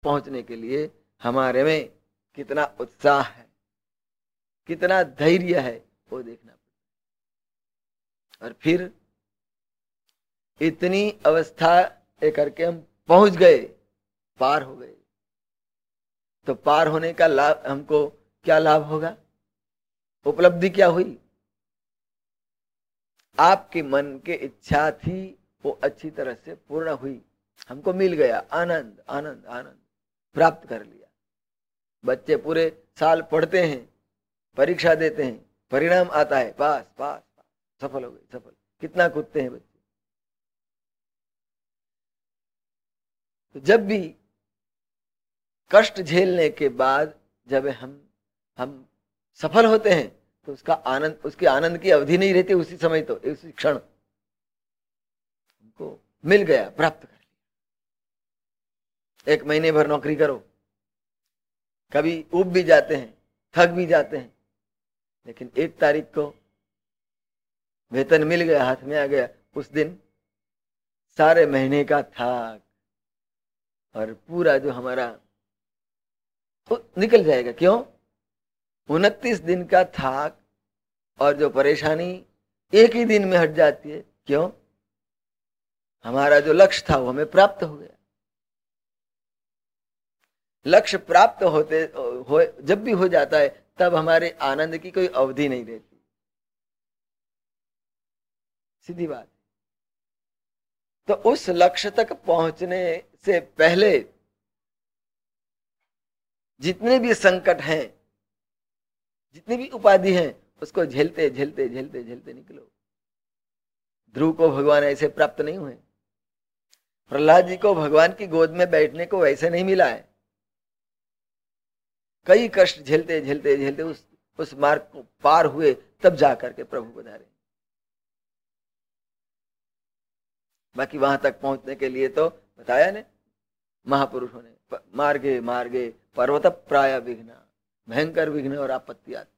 पहुंचने के लिए हमारे में कितना उत्साह है, कितना धैर्य है, वो देखना पड़ता। और फिर इतनी अवस्था करके हम पहुंच गए, पार हो गए, तो पार होने का लाभ हमको क्या लाभ होगा, उपलब्धि क्या हुई? आपके मन की इच्छा थी वो अच्छी तरह से पूर्ण हुई, हमको मिल गया, आनंद आनंद आनंद प्राप्त कर लिया। बच्चे पूरे साल पढ़ते हैं, परीक्षा देते हैं, परिणाम आता है, पास पास पास, सफल हो गए, सफल। कितना कूदते हैं बच्चे। तो जब भी कष्ट झेलने के बाद जब हम सफल होते हैं तो उसका आनंद, उसके आनंद की अवधि नहीं रहती, उसी समय, तो उसी क्षण हमको मिल गया, प्राप्त कर लिया। 1 महीने भर नौकरी करो, कभी ऊब भी जाते हैं, थक भी जाते हैं, लेकिन 1 तारीख को वेतन मिल गया, हाथ में आ गया, उस दिन सारे महीने का थक और पूरा जो हमारा तो निकल जाएगा। क्यों? 29 दिन का थक और जो परेशानी 1 ही दिन में हट जाती है। क्यों? हमारा जो लक्ष्य था वो हमें प्राप्त हो गया। लक्ष्य प्राप्त होते हो जब भी हो जाता है तब हमारे आनंद की कोई अवधि नहीं रहती, सीधी बात। तो उस लक्ष्य तक पहुंचने से पहले जितने भी संकट हैं, जितनी भी उपाधि हैं, उसको झेलते झेलते झेलते झेलते निकलो। ध्रुव को भगवान ऐसे प्राप्त नहीं हुए, प्रहलाद जी को भगवान की गोद में बैठने को वैसे नहीं मिला है। कई कष्ट झेलते झेलते झेलते उस मार्ग को पार हुए, तब जाकर के प्रभु पधारे। बाकी वहां तक पहुंचने के लिए तो बताया ने महापुरुषों ने, मार्गे मार्गे पर्वत प्राय विघ्न, भयंकर विघ्न और आपत्ति आती।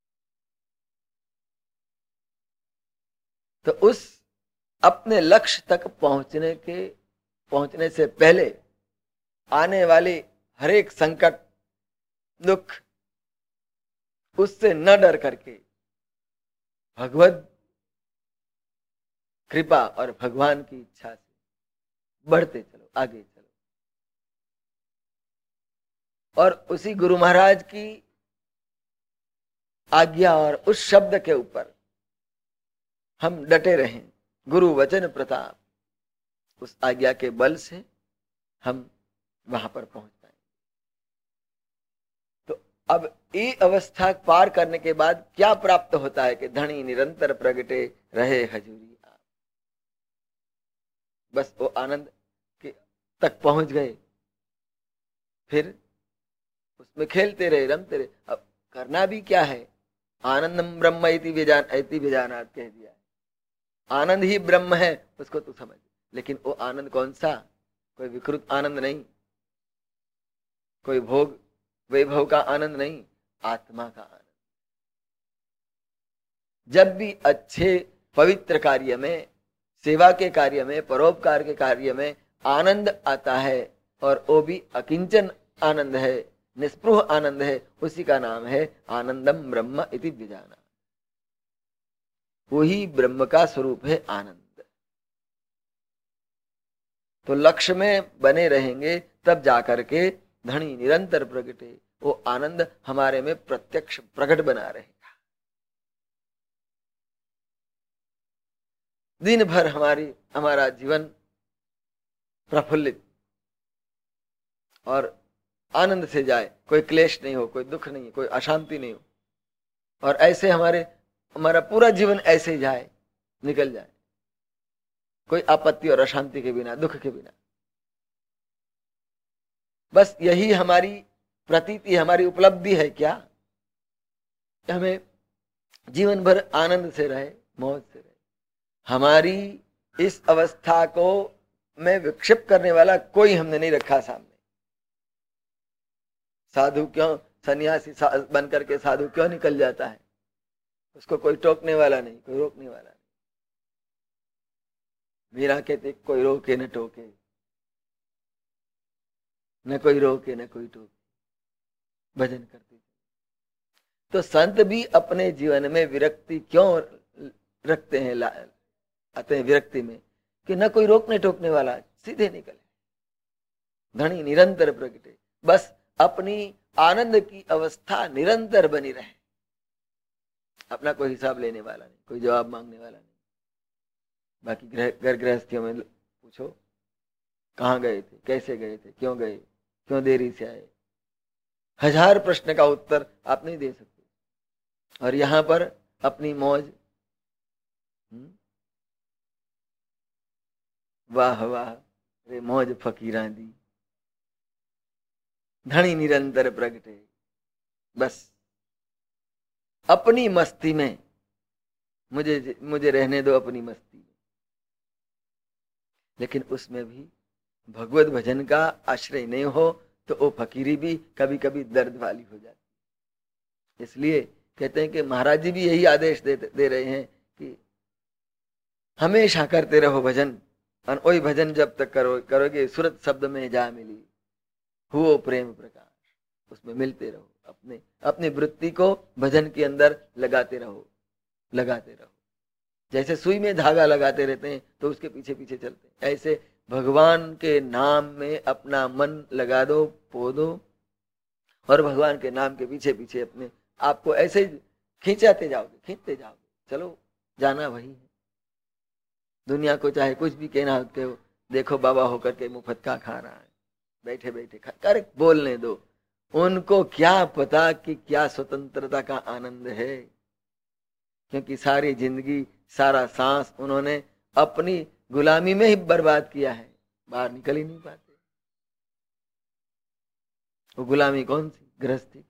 तो उस अपने लक्ष्य तक पहुंचने से पहले आने वाली हर एक संकट, दुख, उससे न डर करके भगवत कृपा और भगवान की इच्छा से बढ़ते चलो, आगे चलो। और उसी गुरु महाराज की आज्ञा और उस शब्द के ऊपर हम डटे रहें, गुरु वचन प्रताप, उस आज्ञा के बल से हम वहां पर पहुंच पाएंगे। तो अब ये अवस्था पार करने के बाद क्या प्राप्त होता है कि धनी निरंतर प्रगटे रहे हजूरी आप। बस वो आनंद के तक पहुंच गए, फिर उसमें खेलते रहे, रमते रहे। अब करना भी क्या है, आनंदम ब्रह्म इति विजानात कह दिया है। आनंद ही ब्रह्म है, उसको तू समझ। लेकिन वो आनंद कौन सा? कोई विकृत आनंद नहीं, कोई भोग वैभव का आनंद नहीं, आत्मा का आनंद। जब भी अच्छे पवित्र कार्य में, सेवा के कार्य में, परोपकार के कार्य में आनंद आता है, और वो भी अकिंचन आनंद है, निस्पृह आनंद है, उसी का नाम है आनंदम ब्रह्म इति विजाना। वही ब्रह्म का स्वरूप है आनंद। तो लक्ष्य में बने रहेंगे तब जाकर के धनी निरंतर प्रगटे, वो आनंद हमारे में प्रत्यक्ष प्रकट बना रहेगा। दिन भर हमारा जीवन प्रफुल्लित और आनंद से जाए, कोई क्लेश नहीं हो, कोई दुख नहीं, कोई अशांति नहीं हो, और ऐसे हमारा पूरा जीवन ऐसे ही जाए, निकल जाए, कोई आपत्ति और अशांति के बिना, दुख के बिना। बस यही हमारी प्रतीति, हमारी उपलब्धि है। क्या हमें जीवन भर आनंद से रहे, मौज से रहे। हमारी इस अवस्था को में विक्षेप करने वाला कोई हमने नहीं रखा सामने। साधु क्यों, सन्यासी बन करके साधु क्यों निकल जाता है, उसको कोई टोकने वाला नहीं, कोई रोकने वाला नहीं। मीरा कहते कोई रोके न टोके, न कोई रोके न कोई टोके, भजन करते। तो संत भी अपने जीवन में विरक्ति क्यों रखते हैं, आते हैं विरक्ति में, कि न कोई रोकने टोकने वाला, सीधे निकले, धनी निरंतर प्रगटे, बस अपनी आनंद की अवस्था निरंतर बनी रहे, अपना कोई हिसाब लेने वाला नहीं, कोई जवाब मांगने वाला नहीं। बाकी घर गृहस्थियों में पूछो कहाँ गए थे, कैसे गए थे, क्यों देरी से आए, 1000 प्रश्न का उत्तर आप नहीं दे सकते। और यहां पर अपनी मौज, वाह वाह रे मौज फकीरां दी, धनी निरंतर प्रगटे, बस अपनी मस्ती में, मुझे रहने दो अपनी मस्ती में। लेकिन उसमें भी भगवत भजन का आश्रय नहीं हो तो वो फकीरी भी कभी कभी दर्द वाली हो जाती। इसलिए कहते हैं कि महाराज जी भी यही आदेश दे रहे हैं कि हमेशा करते रहो भजन, और वही भजन जब तक करोगे सुरत शब्द में जा मिली, हुओ प्रेम प्रकाश, उसमें मिलते रहो, अपनी वृत्ति को भजन के अंदर लगाते रहो। जैसे सुई में धागा लगाते रहते हैं तो उसके पीछे पीछे चलते हैं, ऐसे भगवान के नाम में अपना मन लगा दो, पो दो, और भगवान के नाम के पीछे पीछे अपने आपको ऐसे खींचते जाओगे, चलो जाना वही है। दुनिया को चाहे कुछ भी कहना हो, देखो बाबा होकर के मुफ्त का खा रहा है, बैठे बैठे कर बोलने दो, उनको क्या पता कि क्या स्वतंत्रता का आनंद है, क्योंकि सारी जिंदगी, सारा सांस उन्होंने अपनी गुलामी में ही बर्बाद किया है, बाहर निकल ही नहीं पाते। वो गुलामी कौन सी, गृहस्थी,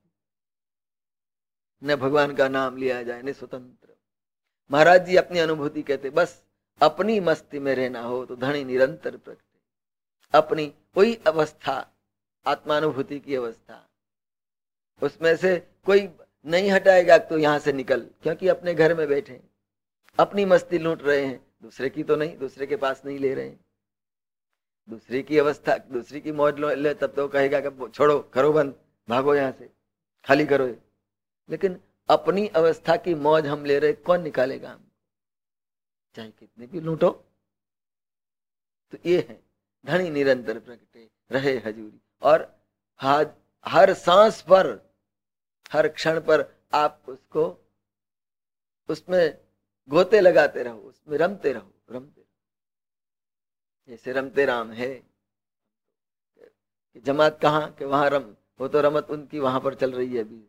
न भगवान का नाम लिया जाए न स्वतंत्र। महाराज जी अपनी अनुभूति कहते, बस अपनी मस्ती में रहना हो तो धनी निरंतर प्रगटे, अपनी वही अवस्था, आत्मानुभूति की अवस्था, उसमें से कोई नहीं हटाएगा तो यहां से निकल, क्योंकि अपने घर में बैठे अपनी मस्ती लूट रहे हैं, दूसरे की तो नहीं, दूसरे के पास नहीं ले रहे हैं। दूसरे की अवस्था, दूसरी की मौज ले तब तो कहेगा कि छोड़ो, करो बंद, भागो यहां से, खाली करो। लेकिन अपनी अवस्था की मौज हम ले रहे, कौन निकालेगा हम, चाहे कितने भी लूटो। तो ये है धनी निरंतर प्रगटे रहे हजूरी, और हर सांस पर, हर क्षण पर आप उसको, उसमें गोते लगाते रहो, उसमें रमते रहो। जैसे रमते राम है, जमात कहाँ के वहां रम, वो तो रमत उनकी वहां पर चल रही है अभी।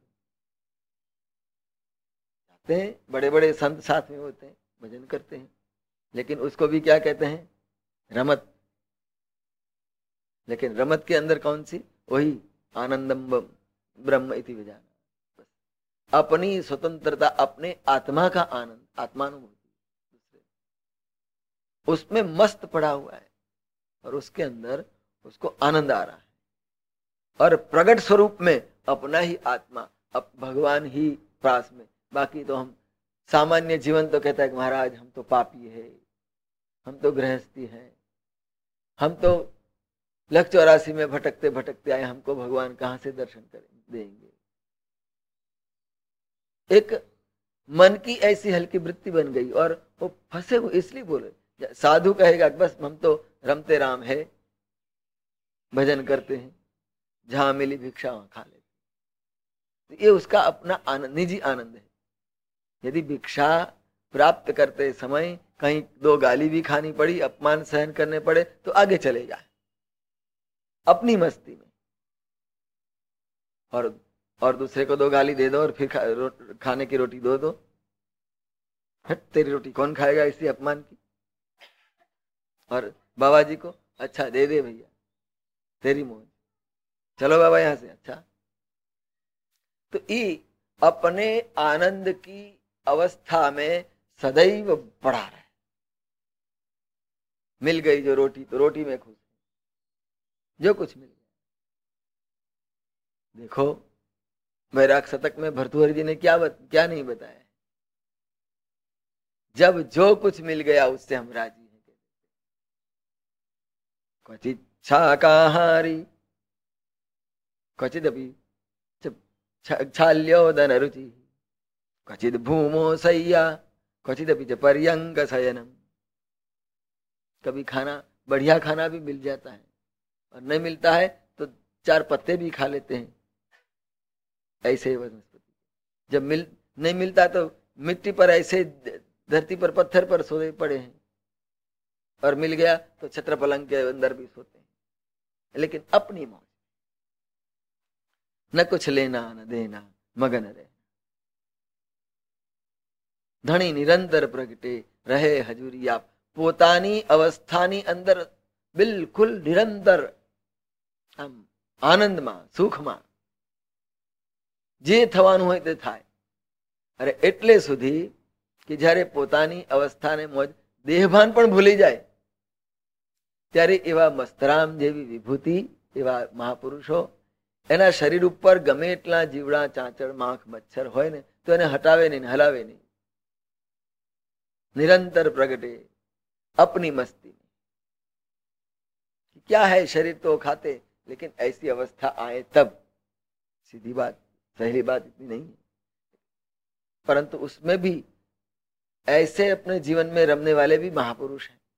जाते हैं बड़े बड़े संत साथ में होते हैं, भजन करते हैं, लेकिन उसको भी क्या कहते हैं, रमत। लेकिन रमत के अंदर कौन सी, वही आनंदम ब्रह्म इति विजाना, अपनी स्वतंत्रता, अपने आत्मा का आनंद, आत्मानुभूति, उसमें मस्त पड़ा हुआ है और उसके अंदर उसको आनंद आ रहा है, और प्रगट स्वरूप में अपना ही आत्मा, अब भगवान ही पास में। बाकी तो हम सामान्य जीवन तो कहता है कि महाराज हम तो पापी है, हम तो गृहस्थी है, हम तो 184 में भटकते भटकते आए, हमको भगवान कहाँ से दर्शन देंगे। एक मन की ऐसी हल्की वृत्ति बन गई और वो फंसे हुए, इसलिए बोले साधु कहेगा बस हम तो रमते राम है, भजन करते हैं, जहां मिली भिक्षा वहां खा लेते। तो ये उसका अपना आनंद, निजी आनंद है। यदि भिक्षा प्राप्त करते समय कहीं 2 गाली भी खानी पड़ी, अपमान सहन करने पड़े, तो आगे चले जाए अपनी मस्ती में, और दूसरे को 2 गाली दे दो और फिर खाने की रोटी दो। हट, तेरी रोटी कौन खाएगा इसी अपमान की। और बाबा जी को अच्छा दे दे भैया, तेरी मौज, चलो बाबा यहां से, अच्छा। तो ये अपने आनंद की अवस्था में सदैव बढ़ा रहे। मिल गई जो रोटी तो रोटी में खुश, जो कुछ मिल गया। देखो वैराग शतक में भर्तृहरि जी ने क्या नहीं बताया, जब जो कुछ मिल गया उससे हम राजी हैं। क्वचित शाकाहारी क्वचिदपि छाल्योदन रुचि, क्वचिद भूमो सय्या, क्वचिदपि च पर्यंक शयनम। कभी खाना, बढ़िया खाना भी मिल जाता है और नहीं मिलता है तो 4 पत्ते भी खा लेते हैं। ऐसे वनस्पति जब नहीं मिलता तो मिट्टी पर ऐसे धरती पर पत्थर पर सोए पड़े हैं, और मिल गया तो छत्र पलंग के अंदर भी सोते हैं। लेकिन अपनी मौज, न कुछ लेना न देना, मगन रहे। धनी निरंतर प्रगटे रहे हजूरी आप, પોતાની અવસ્થાની અંદર બિલકુલ નિરંતર આમ આનંદમાં, સુખમાં, જે થવાનું હોય તે થાય. અરે એટલે સુધી કે જ્યારે પોતાની અવસ્થાને મોજ દેહભાન પણ ભૂલી જાય, ત્યારે એવા મસ્તરામ જેવી વિભૂતિ, એવા મહાપુરુષો એના શરીર ઉપર ગમે એટલા જીવડા, ચાંચડ, માખ, મચ્છર હોય ને તો એને હટાવે નહીં, હલાવે નહીં. निरंतर प्रगटे अपनी मस्ती में. क्या है, शरीर तो खाते, लेकिन ऐसी अवस्था आए तब. सीधी बात, सही बात इतनी नहीं है, परंतु उसमें भी ऐसे अपने जीवन में रमने वाले भी महापुरुष हैं.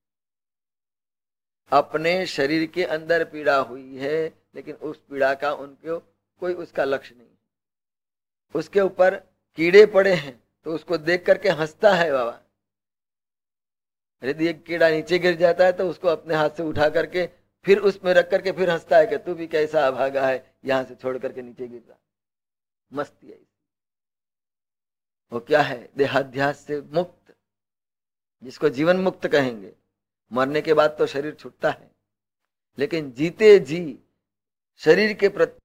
अपने शरीर के अंदर पीड़ा हुई है, लेकिन उस पीड़ा का उनको कोई उसका लक्ष्य नहीं है. उसके ऊपर कीड़े पड़े हैं तो उसको देख करके हंसता है बाबा. यदि एक कीड़ा नीचे गिर जाता है तो उसको अपने हाथ से उठा करके फिर उसमें रख करके फिर हंसता है कि तू भी कैसा अभागा है, यहां से छोड़ करके नीचे गिर रहा. मस्ती है. वो क्या है, देहाध्यास से मुक्त, जिसको जीवन मुक्त कहेंगे. मरने के बाद तो शरीर छूटता है, लेकिन जीते जी शरीर के प्रति